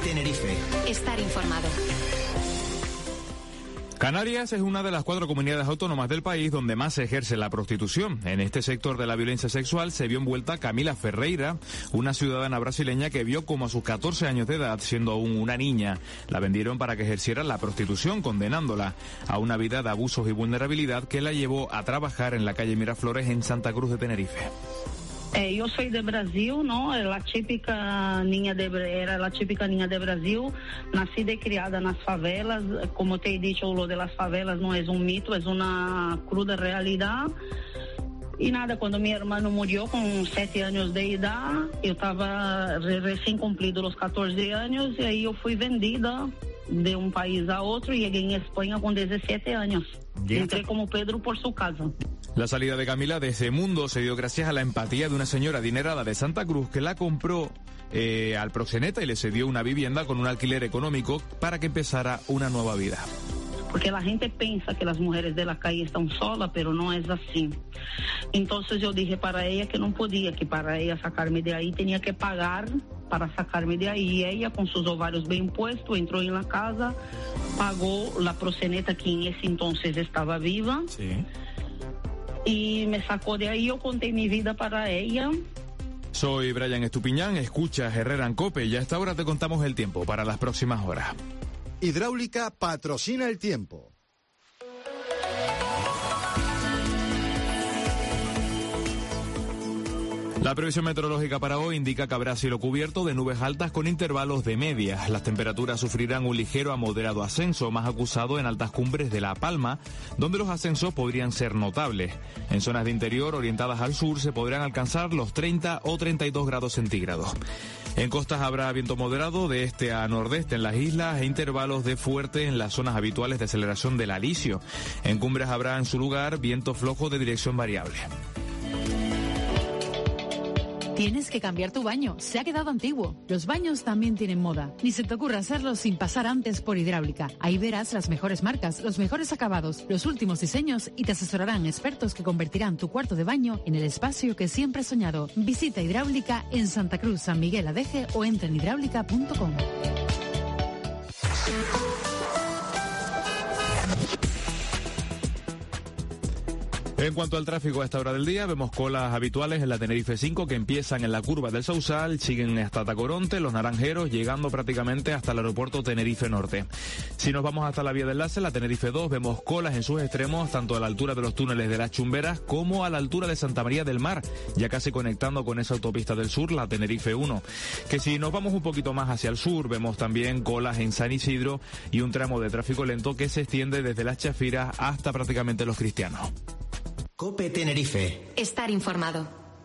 Tenerife. Estar informado. Canarias es una de las 4 comunidades autónomas del país donde más se ejerce la prostitución. En este sector de la violencia sexual se vio envuelta Camila Ferreira, una ciudadana brasileña que vio como a sus 14 años de edad, siendo aún una niña, la vendieron para que ejerciera la prostitución, condenándola a una vida de abusos y vulnerabilidad que la llevó a trabajar en la calle Miraflores en Santa Cruz de Tenerife. Eu sou de Brasil, não? Era a típica ninha de Brasil, nascida e criada nas favelas. Como te he dicho, lo de las favelas no es un mito, es una cruda realidad. Y nada, cuando mi hermano murió con 7 años de edad, yo estaba recién cumplido los 14 años y ahí yo fui vendida de un país a otro y llegué en España con 17 años. Entré como Pedro por su casa. La salida de Camila de ese mundo se dio gracias a la empatía de una señora adinerada de Santa Cruz que la compró al proxeneta y le cedió una vivienda con un alquiler económico para que empezara una nueva vida. Porque la gente piensa que las mujeres de la calle están solas, pero no es así. Entonces yo dije para ella que no podía, que para ella sacarme de ahí tenía que pagar para sacarme de ahí. Y ella, con sus ovarios bien puestos, entró en la casa, pagó la proxeneta que en ese entonces estaba viva. Sí. Y me sacó de ahí, yo conté mi vida para ella. Soy Brian Estupiñán, escuchas Herrera en COPE y a esta hora te contamos el tiempo para las próximas horas. Hidráulica patrocina el tiempo. La previsión meteorológica para hoy indica que habrá cielo cubierto de nubes altas con intervalos de medias. Las temperaturas sufrirán un ligero a moderado ascenso, más acusado en altas cumbres de La Palma, donde los ascensos podrían ser notables. En zonas de interior orientadas al sur se podrán alcanzar los 30 o 32 grados centígrados. En costas habrá viento moderado de este a nordeste en las islas e intervalos de fuerte en las zonas habituales de aceleración del alisio. En cumbres habrá en su lugar viento flojo de dirección variable. Tienes que cambiar tu baño, se ha quedado antiguo. Los baños también tienen moda. Ni se te ocurra hacerlo sin pasar antes por Hidráulica. Ahí verás las mejores marcas, los mejores acabados, los últimos diseños y te asesorarán expertos que convertirán tu cuarto de baño en el espacio que siempre has soñado. Visita Hidráulica en Santa Cruz, San Miguel Adeje o entra en hidráulica.com. En cuanto al tráfico a esta hora del día, vemos colas habituales en la Tenerife 5 que empiezan en la curva del Sausal, siguen hasta Tacoronte, Los Naranjeros, llegando prácticamente hasta el aeropuerto Tenerife Norte. Si nos vamos hasta la vía de enlace, la Tenerife 2, vemos colas en sus extremos, tanto a la altura de los túneles de las Chumberas como a la altura de Santa María del Mar, ya casi conectando con esa autopista del sur, la Tenerife 1. Que si nos vamos un poquito más hacia el sur, vemos también colas en San Isidro y un tramo de tráfico lento que se extiende desde las Chafiras hasta prácticamente Los Cristianos. COPE Tenerife. Estar informado.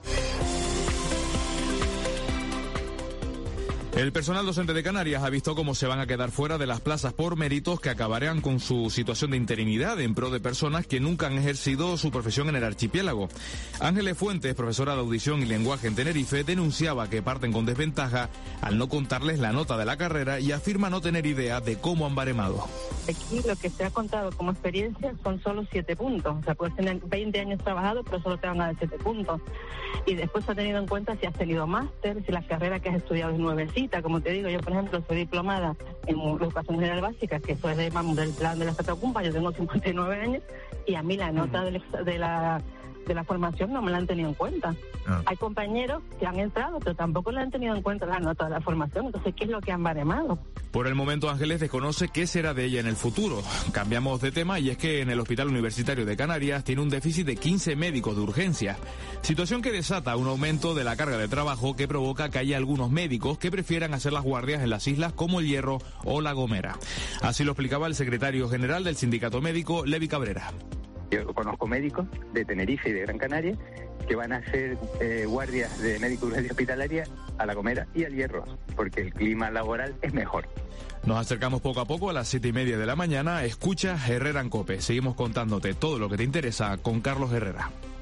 El personal docente de Canarias ha visto cómo se van a quedar fuera de las plazas por méritos que acabarán con su situación de interinidad en pro de personas que nunca han ejercido su profesión en el archipiélago. Ángeles Fuentes, profesora de audición y lenguaje en Tenerife, denunciaba que parten con desventaja al no contarles la nota de la carrera y afirma no tener idea de cómo han baremado. Aquí lo que se ha contado como experiencia son solo 7 puntos. O sea, puedes tener 20 años trabajados, pero solo te van a dar 7 puntos. Y después se ha tenido en cuenta si has tenido máster, si la carrera que has estudiado es nuevecita. Como te digo, yo por ejemplo soy diplomada en educación general básica, que eso es del plan de la Catacumba, yo tengo 59 años y a mí la nota de la formación no me la han tenido en cuenta. Hay compañeros que han entrado, pero tampoco le han tenido en cuenta la nota de la formación. Entonces, ¿qué es lo que han baremado? Por el momento, Ángeles desconoce qué será de ella en el futuro. Cambiamos de tema y es que en el Hospital Universitario de Canarias tiene un déficit de 15 médicos de urgencia. Situación que desata un aumento de la carga de trabajo que provoca que haya algunos médicos que prefieran hacer las guardias en las islas como El Hierro o La Gomera. Así lo explicaba el secretario general del Sindicato Médico, Levi Cabrera. Yo conozco médicos de Tenerife y de Gran Canaria que van a hacer guardias de médico de urgencia hospitalaria a La Gomera y al Hierro, porque el clima laboral es mejor. Nos acercamos poco a poco a las 7:30 de la mañana. Escucha Herrera en COPE. Seguimos contándote todo lo que te interesa con Carlos Herrera.